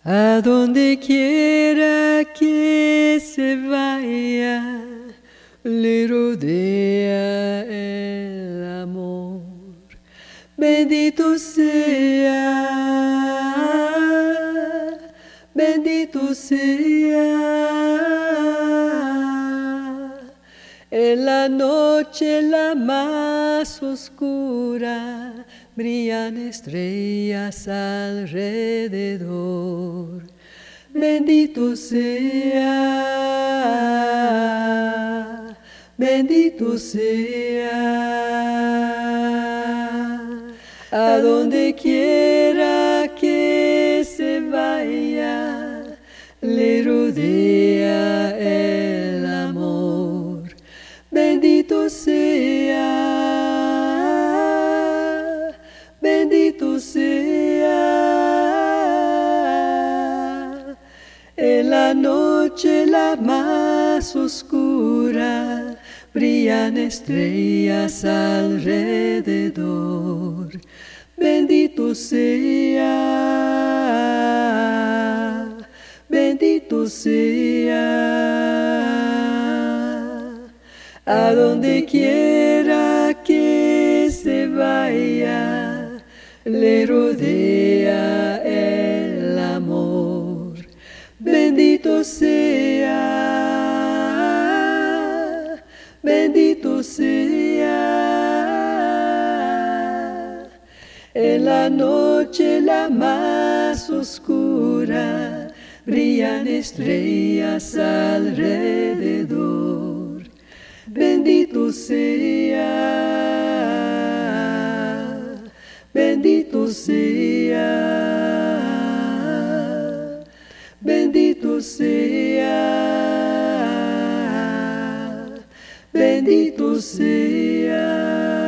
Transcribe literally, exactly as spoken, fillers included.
A donde quiera que se vaya, le rodea el amor. Bendito sea, bendito sea. En la noche la más oscura, brillan estrellas alrededor. Bendito sea, bendito sea. A donde quiera que se vaya, le rodea el amor. Bendito sea, bendito sea. En la noche la más oscura, brillan estrellas alrededor. Bendito sea, bendito sea. A donde quiera que se vaya, le rodea el amor. Bendito sea, bendito sea. En la noche la más oscura, brillan estrellas alrededor. Bendito sea, bendito sea, bendito sea, bendito sea.